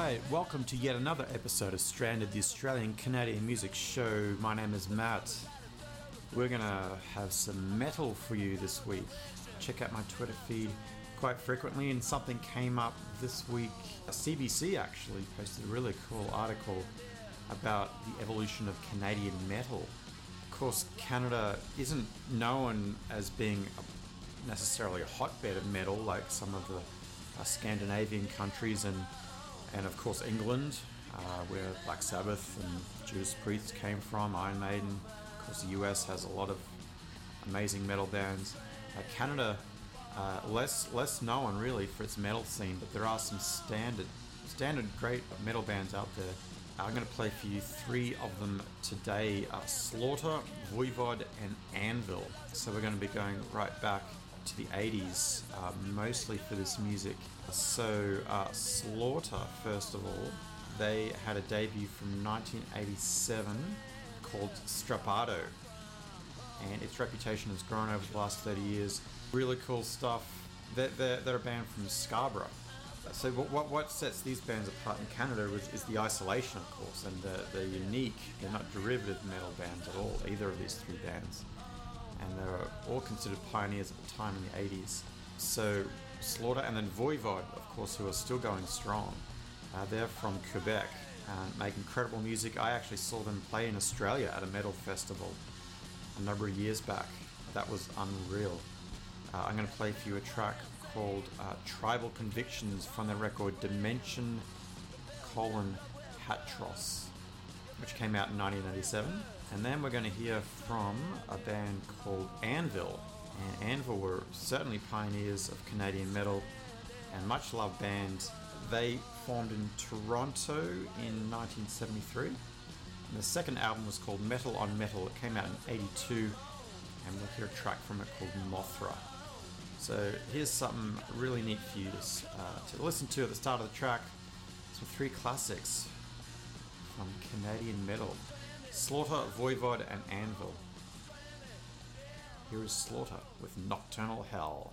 Alright, welcome to yet another episode of Stranded, the Australian Canadian music show. My name is Matt. We're gonna have some metal for you this week. Check out my Twitter feed quite frequently, and something came up this week. CBC actually posted a really cool article about the evolution of Canadian metal. Of course, Canada isn't known as being necessarily a hotbed of metal like some of the Scandinavian countries and of course England, where Black Sabbath and Judas Priest came from, Iron Maiden. Of course the US has a lot of amazing metal bands. Canada, less known really for its metal scene, but there are some standard great metal bands out there. I'm going to play for you three of them today: Slaughter, Voivod and Anvil. So we're going to be going right back to the 80s, mostly for this music. So Slaughter, first of all, they had a debut from 1987 called Strappado, and its reputation has grown over the last 30 years. Really cool stuff. They're a band from Scarborough. So what sets these bands apart in Canada is the isolation, of course, and the unique, they're not derivative metal bands at all, either of these three bands. And they were all considered pioneers at the time in the 80s. So Slaughter, and then Voivod, of course, who are still going strong. They're from Quebec and make incredible music. I actually saw them play in Australia at a metal festival a number of years back. That was unreal. I'm going to play for you a track called Tribal Convictions from their record Dimension: Hatros, which came out in 1987. And then we're going to hear from a band called Anvil. And Anvil were certainly pioneers of Canadian metal and much loved band. They formed in Toronto in 1973. And the second album was called Metal on Metal. It came out in 82. And we'll hear a track from it called Mothra. So here's something really neat for you to listen to at the start of the track. Some three classics from Canadian metal: Slaughter, Voivod and Anvil. Here is Slaughter with Nocturnal Hell.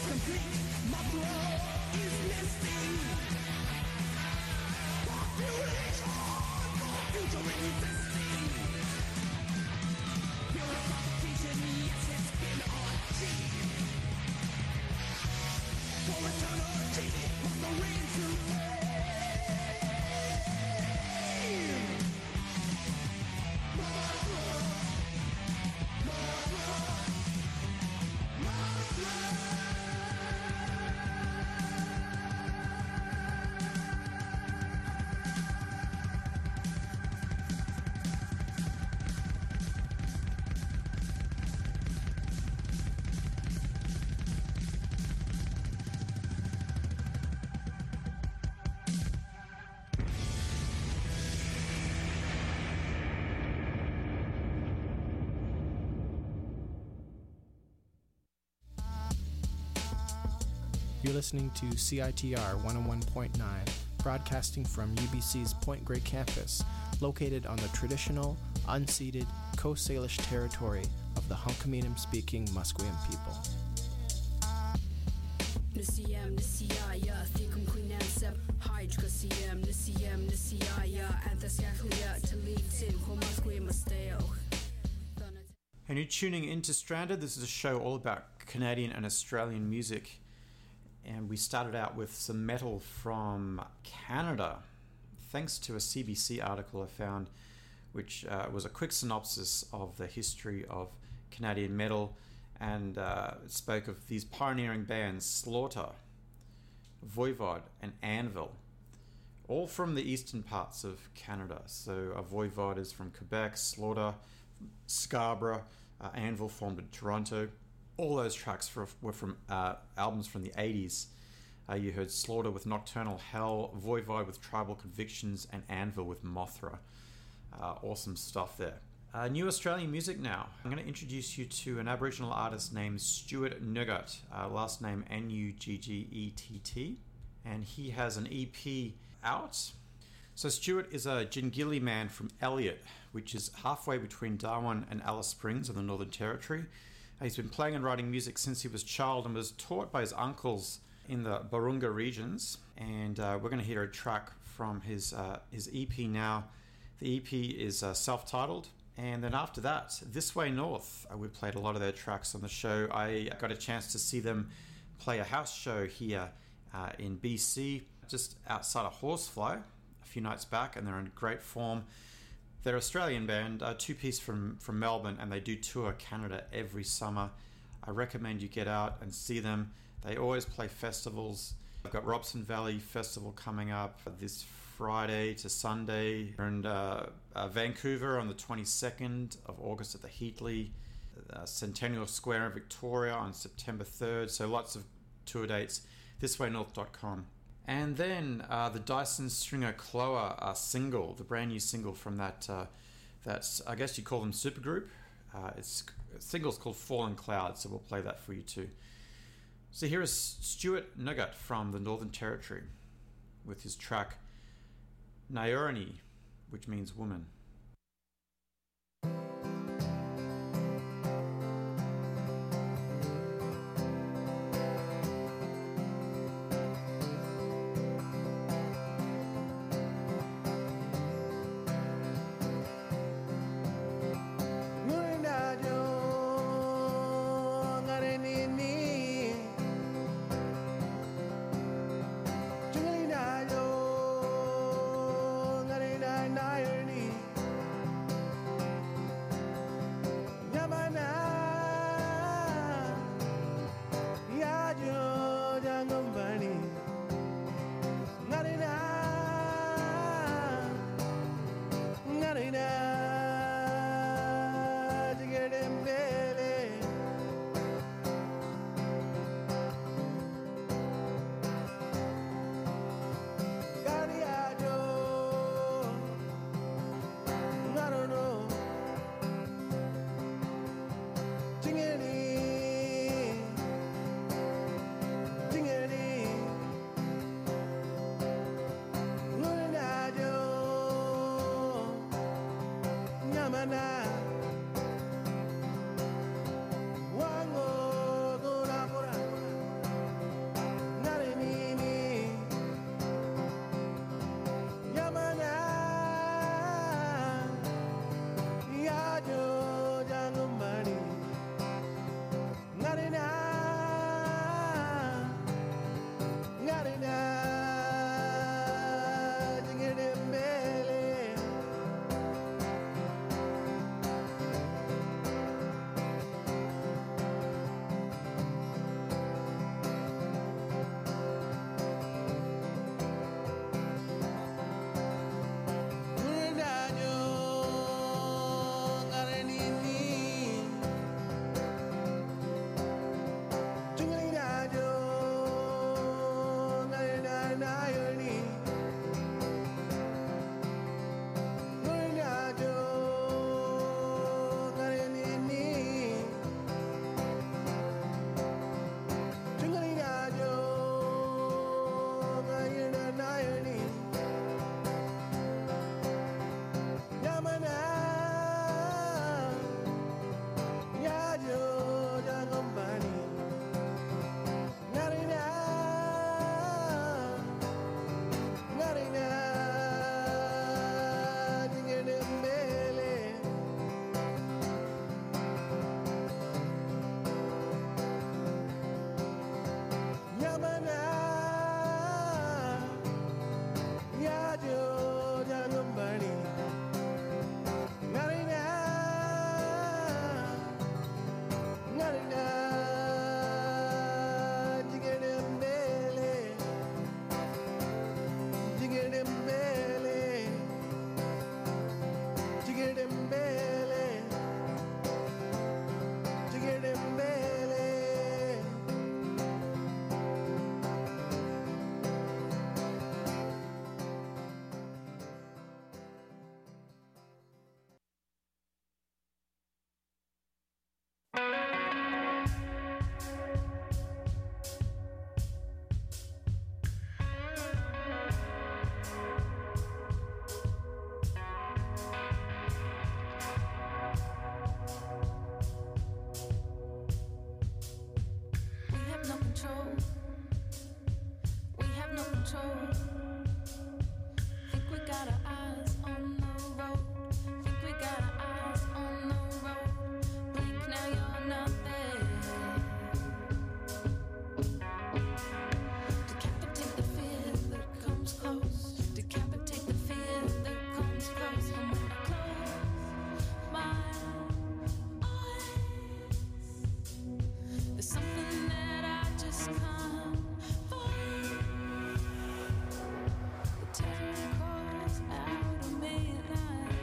You're listening to CITR 101.9, broadcasting from UBC's Point Grey campus, located on the traditional, unceded Coast Salish territory of the Hunkaminam-speaking Musqueam people. And you're tuning into Stranded. This is a show all about Canadian and Australian music. And we started out with some metal from Canada, thanks to a CBC article I found, which was a quick synopsis of the history of Canadian metal, and it spoke of these pioneering bands, Slaughter, Voivod, and Anvil, all from the eastern parts of Canada. So Voivod is from Quebec, Slaughter, Scarborough, Anvil formed in Toronto. All those tracks were from albums from the 80s. You heard Slaughter with Nocturnal Hell, Voivod with Tribal Convictions, and Anvil with Mothra. Awesome stuff there. New Australian music now. I'm going to introduce you to an Aboriginal artist named Stuart Nugget, last name Nuggett, and he has an EP out. So Stuart is a Jingili man from Elliot, which is halfway between Darwin and Alice Springs in the Northern Territory. He's been playing and writing music since he was a child and was taught by his uncles in the Barunga regions. And we're going to hear a track from his EP now. The EP is self-titled. And then after that, This Way North. We've played a lot of their tracks on the show. I got a chance to see them play a house show here in BC, just outside of Horsefly, a few nights back, and they're in great form. They're an Australian band, a two-piece from Melbourne, and they do tour Canada every summer. I recommend you get out and see them. They always play festivals. I've got Robson Valley Festival coming up this Friday to Sunday, and Vancouver on the 22nd of August at the Heatley, Centennial Square in Victoria on September 3rd. So lots of tour dates. thiswaynorth.com. And then the Dyson Stringer Cloa single, the brand new single from that's I guess you call them supergroup. It's single's called Fallen Clouds, so we'll play that for you too. So here is Stuart Nugget from the Northern Territory with his track Nayorni, which means woman. Nayorni control. We have no control. Think we got our eyes on the road. Think we got our eyes on the road. Blink now, you're not there. Decapitate the fear that comes close. Decapitate the fear that comes close. And when I close my eyes, there's something that I just can't find. The terror crawls out of me at night.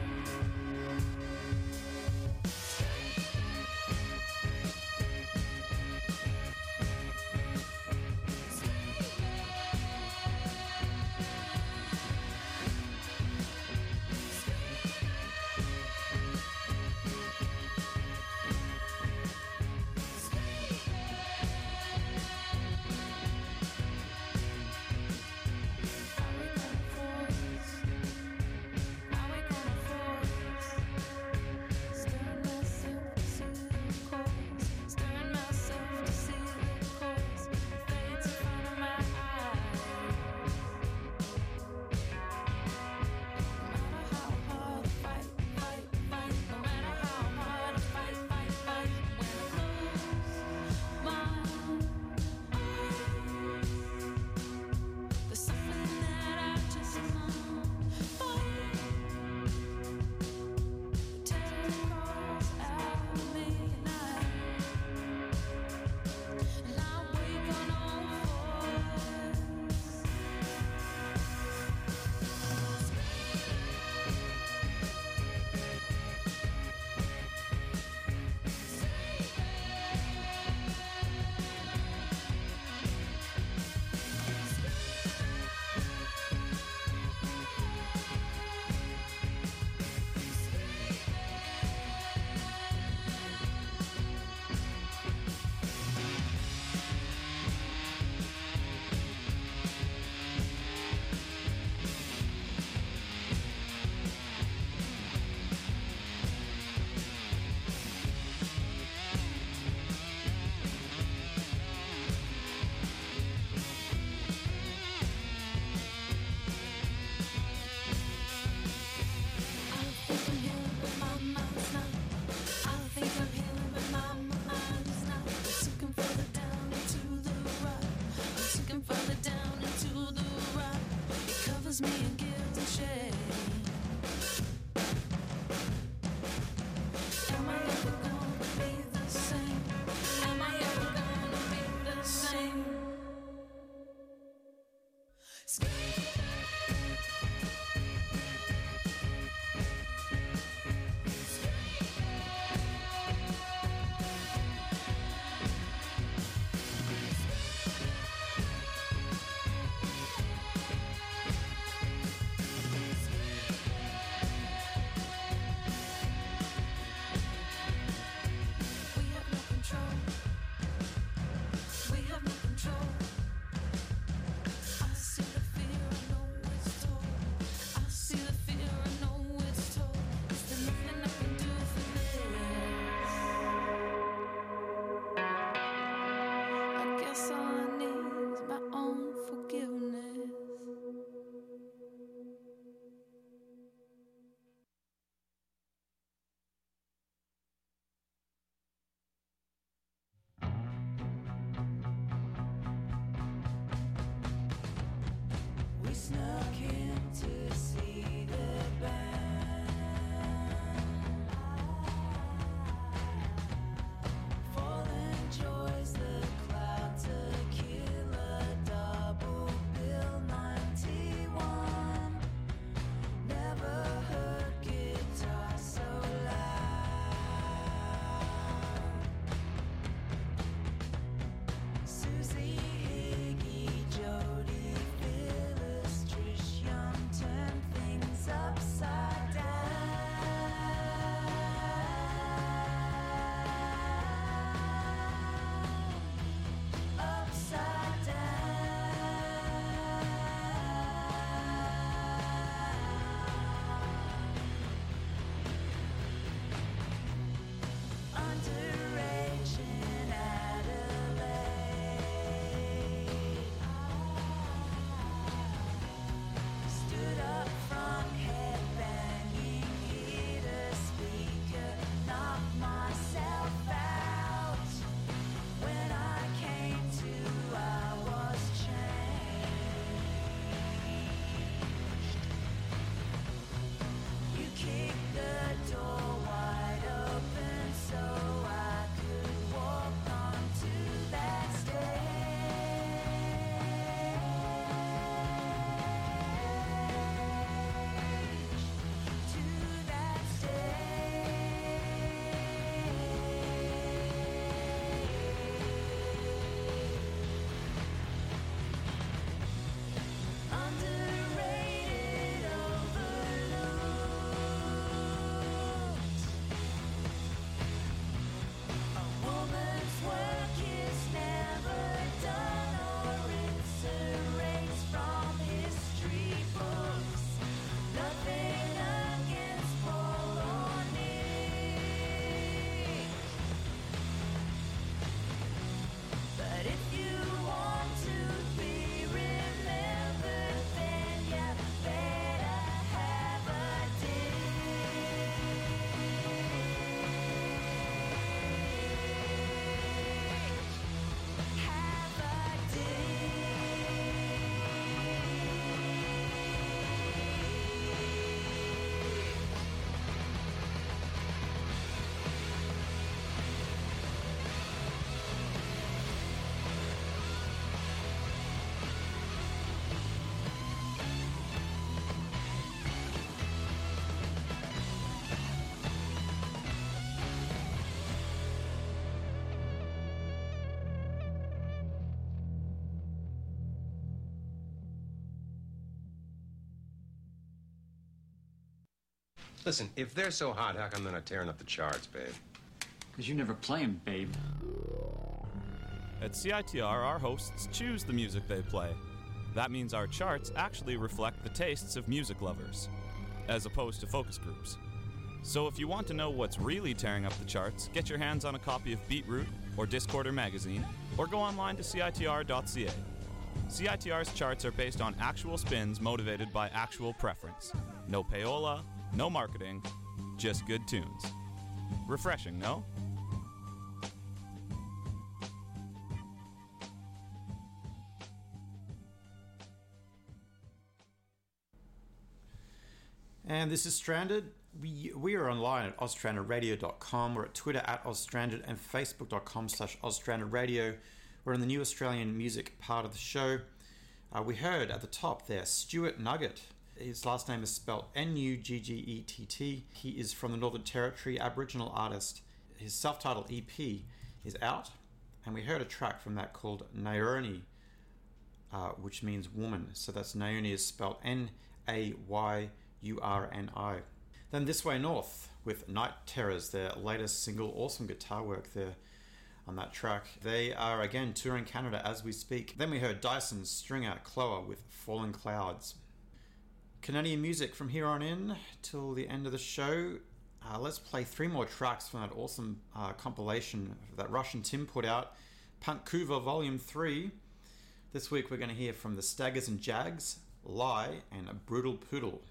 Me in guilt and shame. Am I ever gonna be the same? Am I ever gonna be the same? Susie, Iggy, Jody, Phyllis, Trish. Listen, if they're so hot, how come they're not tearing up the charts, babe? Because you never play 'em, babe. At CITR, our hosts choose the music they play. That means our charts actually reflect the tastes of music lovers, as opposed to focus groups. So if you want to know what's really tearing up the charts, get your hands on a copy of Beatroot or Discorder magazine, or go online to CITR.ca. CITR's charts are based on actual spins motivated by actual preference. No payola, no marketing, just good tunes. Refreshing, no? And this is Stranded. We are online at ozstrandedradio.com. We're at Twitter at ozstranded and facebook.com/ozstrandedradio. We're in the new Australian music part of the show. We heard at the top there Stuart Nugget. His last name is spelled Nuggett. He is from the Northern Territory, Aboriginal artist. His self-titled EP is out, and we heard a track from that called Naurni, which means woman. So that's Naurni is spelled Nayurni. Then This Way North with Night Terrors, their latest single. Awesome guitar work there on that track. They are again touring Canada as we speak. Then we heard Dyson Stringer Cloa with Fallen Clouds. Canadian music from here on in till the end of the show. Let's play 3 more tracks from that awesome compilation that Russian Tim put out, Punkova Volume 3. This week we're going to hear from the Staggers and Jags, Lie, and a Brutal Poodle.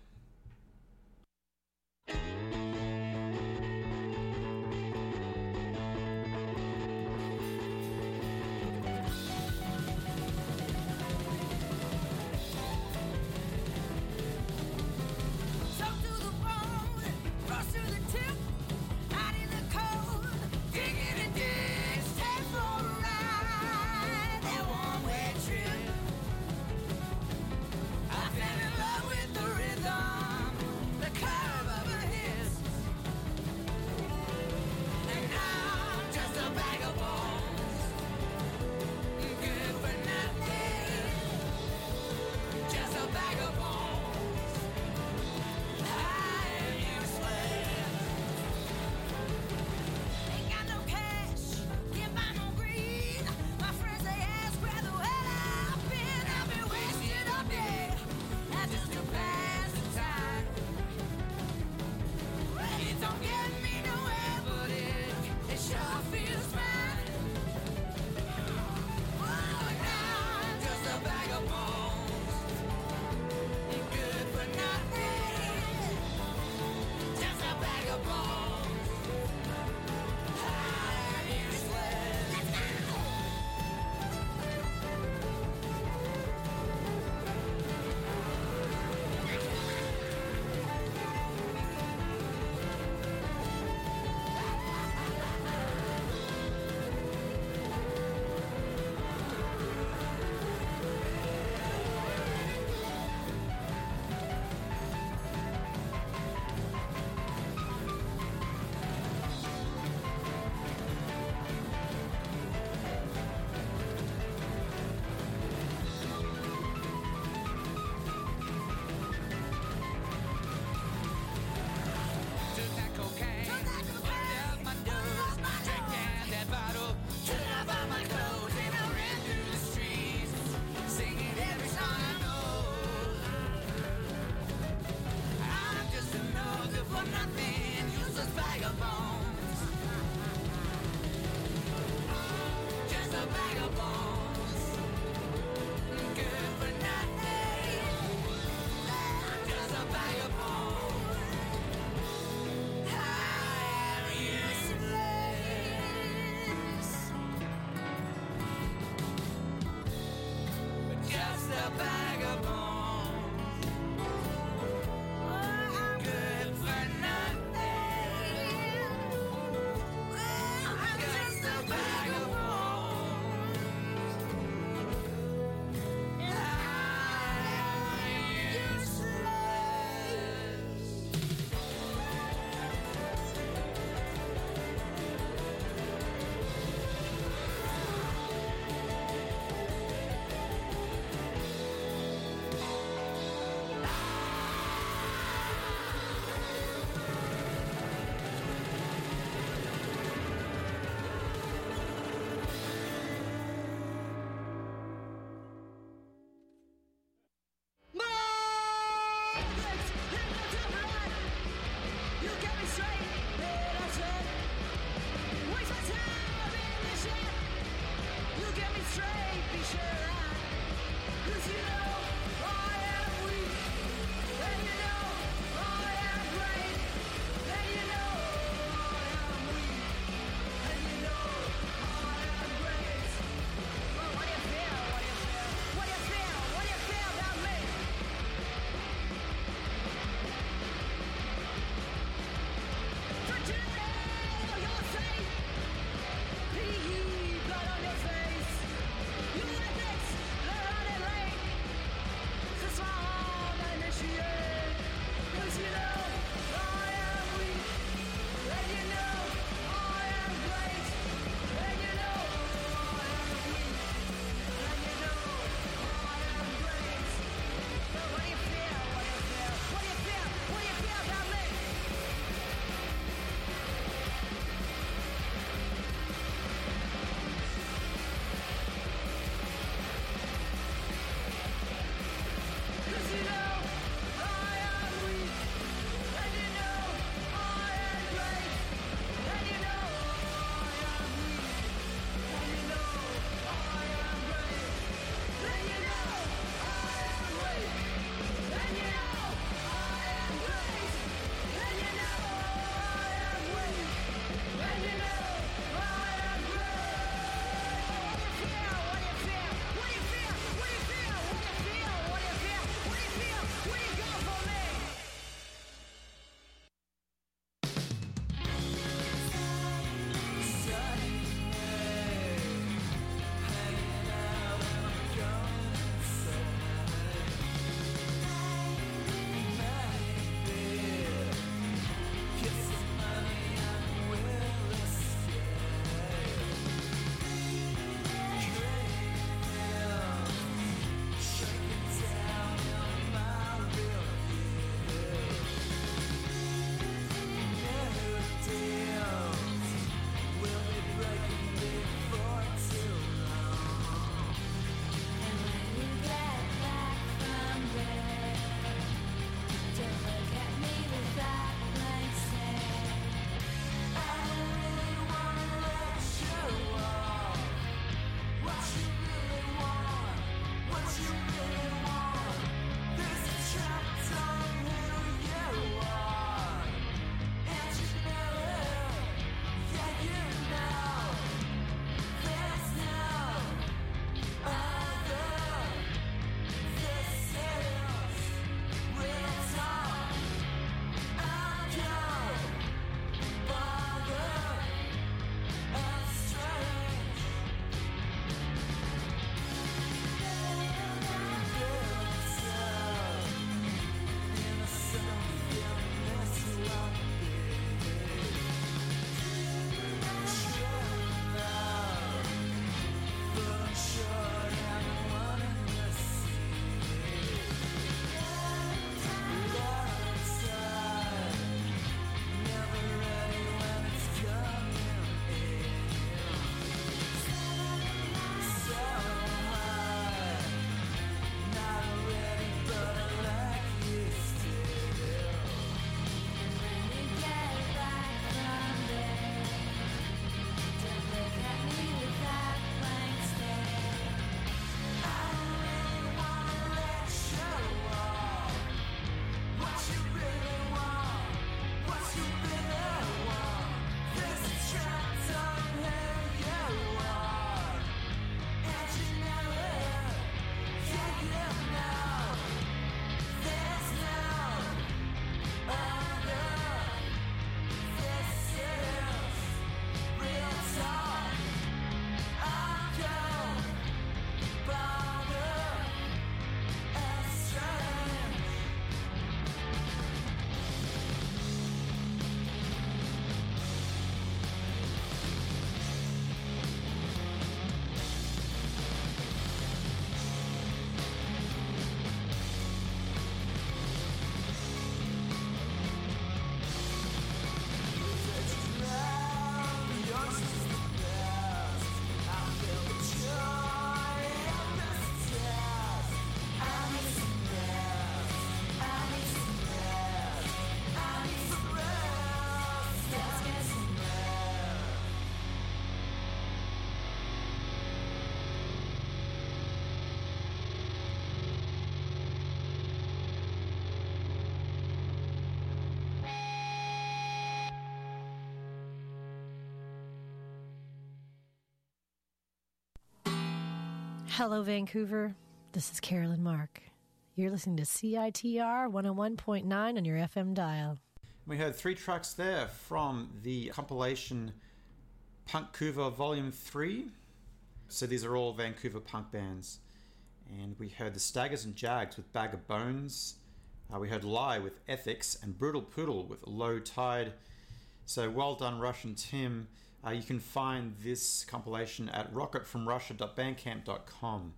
Hello, Vancouver. This is Carolyn Mark. You're listening to CITR 101.9 on your FM dial. We heard 3 tracks there from the compilation Punkouver Volume 3. So these are all Vancouver punk bands. And we heard the Staggers and Jags with Bag of Bones. We heard Lie with Ethics and Brutal Poodle with Low Tide. So well done, Rush and Tim. You can find this compilation at rocketfromrussia.bandcamp.com.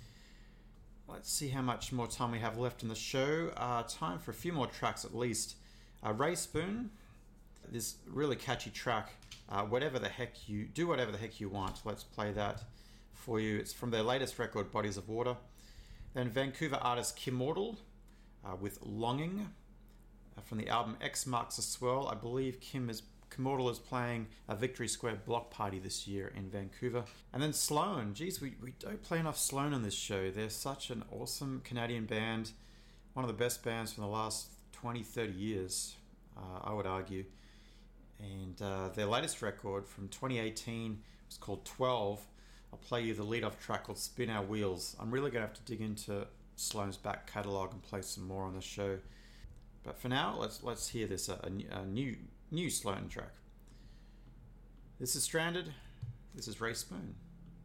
Let's see how much more time we have left in the show. Time for a few more tracks at least. Ray Spoon, this really catchy track, whatever the heck you want. Let's play that for you. It's from their latest record, Bodies of Water. Then Vancouver artist Kim Mortal with Longing from the album X Marks a Swirl. I believe Kim Mortal is playing a Victory Square block party this year in Vancouver. And then Sloan. Geez, we don't play enough Sloan on this show. They're such an awesome Canadian band. One of the best bands from the last 20, 30 years, I would argue. And their latest record from 2018 was called 12. I'll play you the lead-off track called Spin Our Wheels. I'm really going to have to dig into Sloan's back catalogue and play some more on the show. But for now, let's hear this, a new Sloan track. This is Stranded. This is Ray Spoon.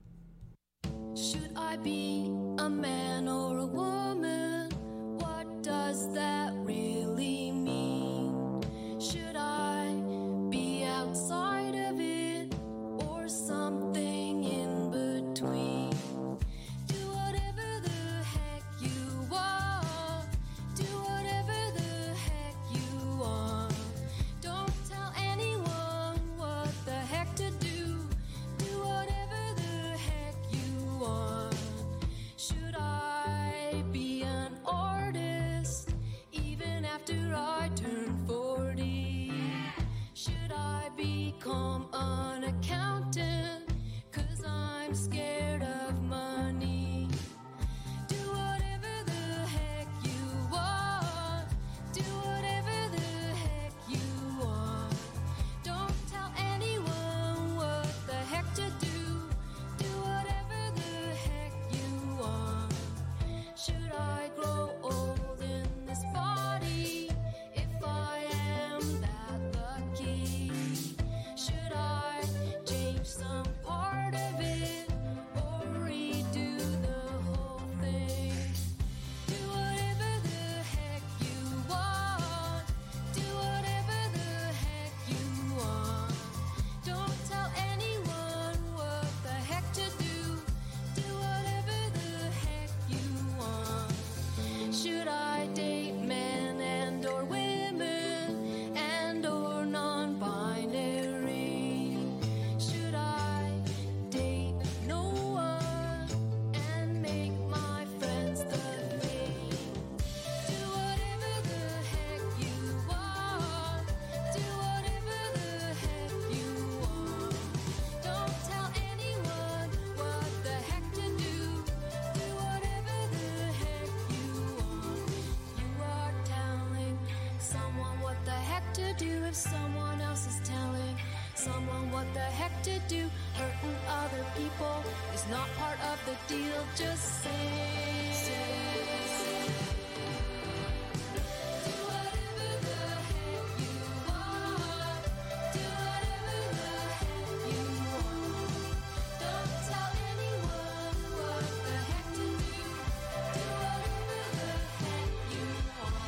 Should I be a man or a woman? What does that really mean? Should I be outside of it or something in between? Do whatever the heck you want. Do whatever the heck you want. Don't tell anyone what the heck to do. Do whatever the heck you want. Should I be an artist even after I turn 40? Should I become an accountant 'cause I'm scared of money? Do whatever the heck you want. Do whatever the heck you want. Don't tell anyone what the heck to do. Do whatever the heck you want. Should I grow old in this body if I am that lucky? Should I change some part of it or redo the whole thing? Do whatever the heck you want. Do whatever the heck you want. Don't tell anyone what the heck to do. Do whatever the heck you want. Should I date men and or women and or non-binary? Should I date no one and make my friends the thing? Do whatever the heck you want. Do whatever the heck you want. Don't tell anyone what the heck to do. Do whatever the heck you want. You are telling someone what the heck to do if someone else is telling someone what the heck to do. Hurting other people is not part of the deal. Just say. Do whatever the heck you want. Do whatever the heck you want. Don't tell anyone what the heck to do. Do whatever the heck you want.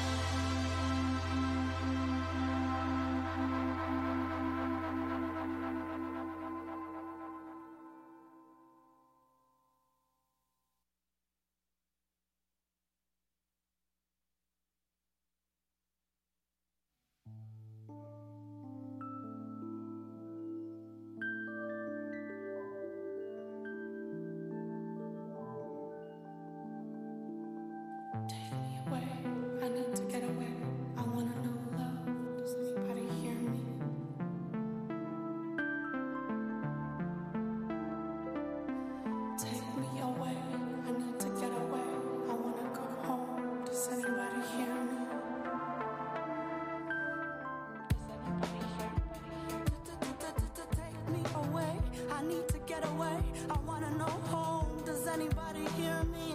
Take me away. I need to get away. I wanna know love. Does anybody hear me? Take me away. I need to get away. I wanna go home. Does anybody hear me? Take me away. I need to get away. I wanna know home. Does anybody anybody hear me?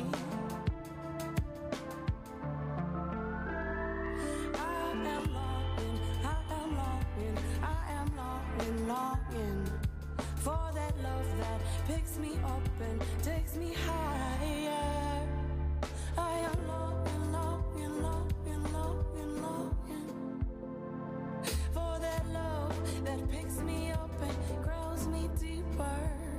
I am longing, I am longing, I am longing, longing for that love that picks me up and takes me higher. I am longing, longing, longing, longing, longing for that love that picks me up and grows me deeper.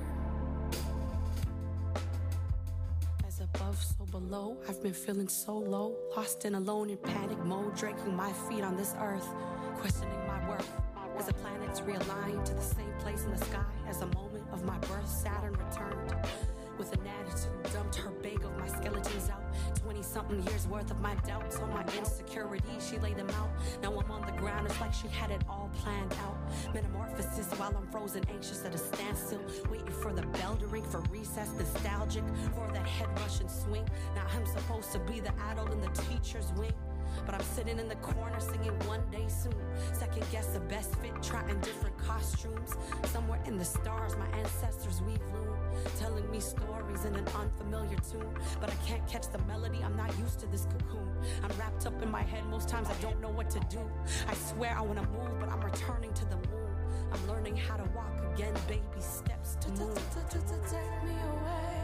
As above, so below, I've been feeling so low, lost and alone in panic mode, dragging my feet on this earth, questioning my worth. As the planets realigned to the same place in the sky as the moment of my birth, Saturn returned with an attitude, dumped her bag of my skeletons out. 20-something years worth of my doubts on my insecurities, she laid them out. Now I'm on the ground, it's like she had it all planned out. Metamorphosis while I'm frozen, anxious at a standstill, waiting for the bell to ring for recess, nostalgic for that head rush and swing. Now I'm supposed to be the adult in the teacher's wing, but I'm sitting in the corner singing one day soon. Second guess the best fit, trying different costumes. Somewhere in the stars, my ancestors weave loom, telling me stories in an unfamiliar tune. But I can't catch the melody, I'm not used to this cocoon. I'm wrapped up in my head, most times I don't know what to do. I swear I want to move, but I'm returning to the womb. I'm learning how to walk again, baby steps to move. Take me away.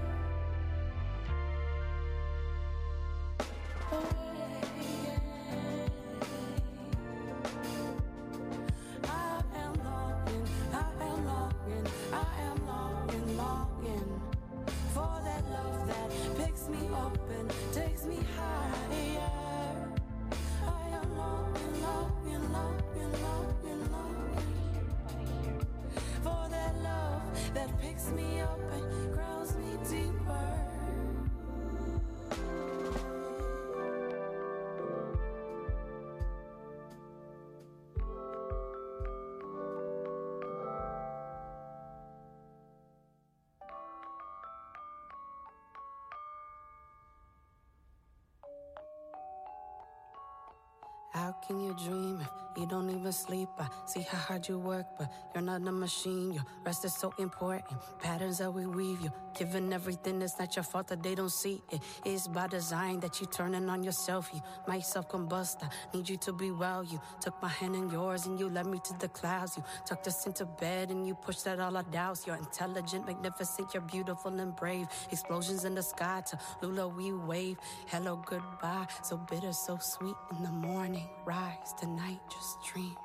How can you dream if you don't even sleep? I see how hard you work, but you're not a machine. Your rest is so important. Patterns that we weave, you giving everything. It's not your fault that they don't see it. It's by design that you turning on yourself. You might self-combust. I need you to be well. You took my hand in yours and you led me to the clouds. You tucked us into bed and you pushed out all our doubts. You're intelligent, magnificent, you're beautiful and brave. Explosions in the sky to Lula we wave. Hello, goodbye, so bitter, so sweet in the morning. Rise tonight, just dream.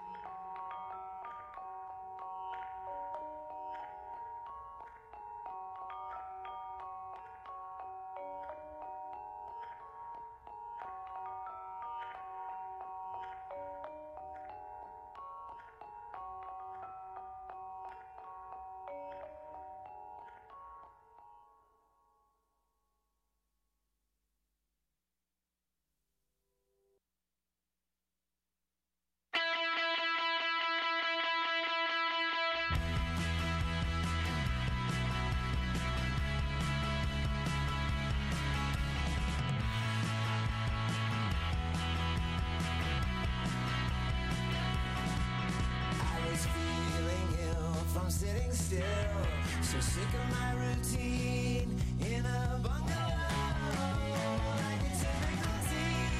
Sitting still, so sick of my routine in a bungalow. I can take the tea.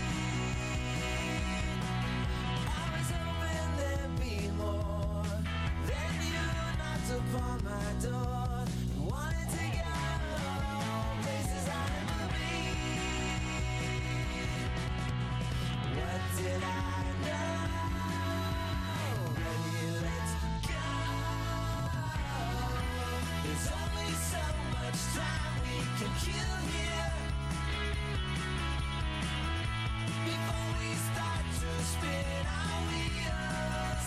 I was hoping there'd be more. Then you knocked upon my door. Wanted to go places I never been. What did I know? There's only so much time we can kill here before we start to spin our wheels.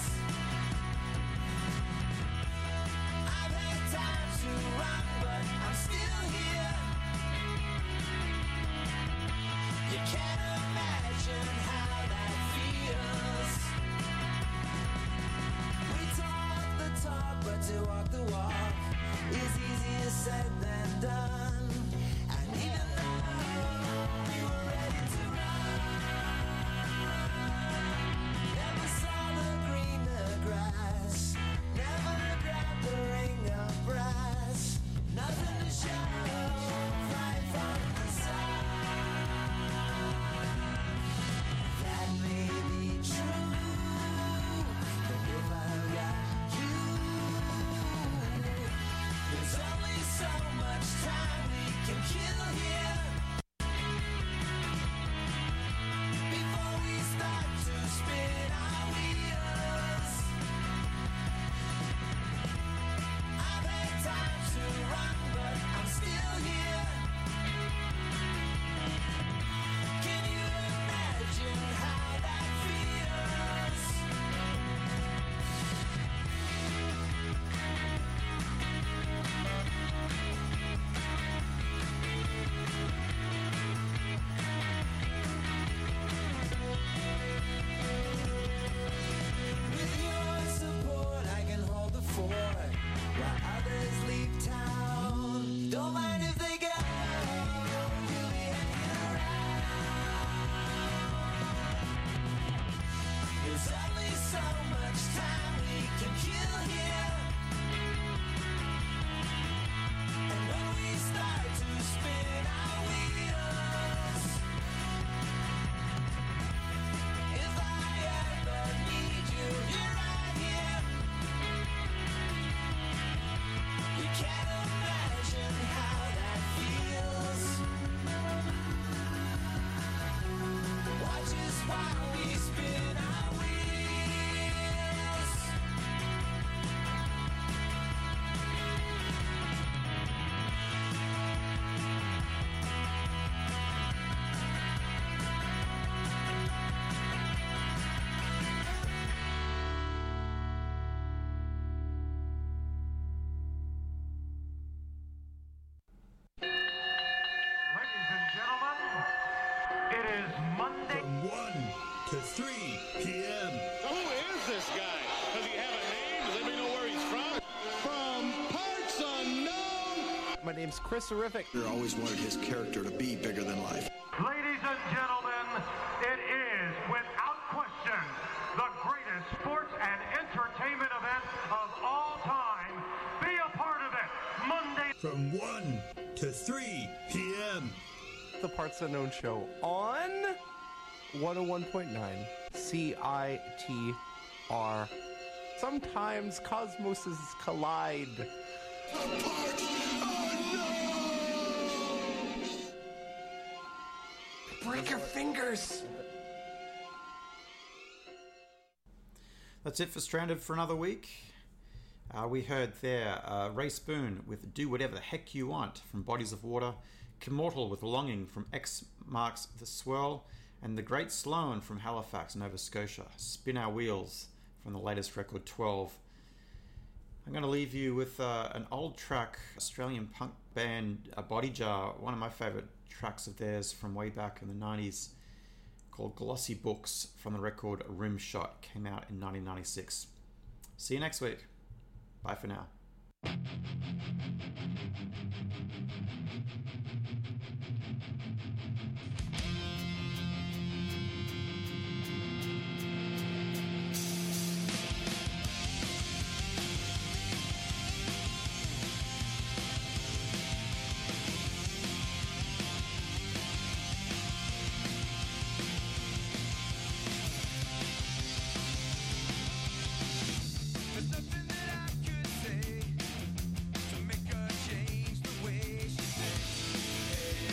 I've had time to run, but I'm still here. You can't imagine how that feels. We talk the talk, but to walk the walk is easier said than done. And even though we were ready to run, never saw the greener grass, never grabbed the ring of brass, nothing to show. Monday. From 1 to 3 p.m. Who is this guy? Does he have a name? Does anybody know where he's from? From parts unknown. My name's Chris Horrific. I always wanted his character to be bigger than life. Ladies and gentlemen, it is, without question, the greatest sports and entertainment event of all time. Be a part of it. Monday. From 1 to 3 p.m. The Parts Unknown Show on 101.9 CITR. Sometimes cosmoses collide. Break your fingers. That's it for Stranded for another week. We heard there Ray Spoon with Do Whatever the Heck You Want from Bodies of Water, Immortal with Longing from X Marks the Swirl, and The Great Sloan from Halifax, Nova Scotia, Spin Our Wheels from the latest record 12. I'm going to leave you with an old track, Australian punk band Body Jar, one of my favourite tracks of theirs from way back in the 90s, called Glossy Books from the record Rimshot, came out in 1996. See you next week. Bye for now. There's nothing that I could say to make her change the way she thinks.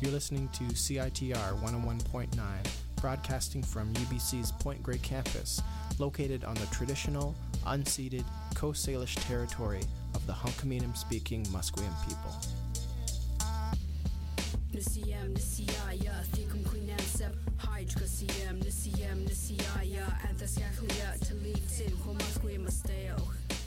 You're listening to CITR 101.9, broadcasting from UBC's Point Grey campus, located on the traditional, unceded Coast Salish territory of the Hunkaminam-speaking Musqueam people. Nisiyam nisiyaya thikum kuinam sep hydra siyam nisiyam nisiyaya and the skaklia to lead in Musqueam masteo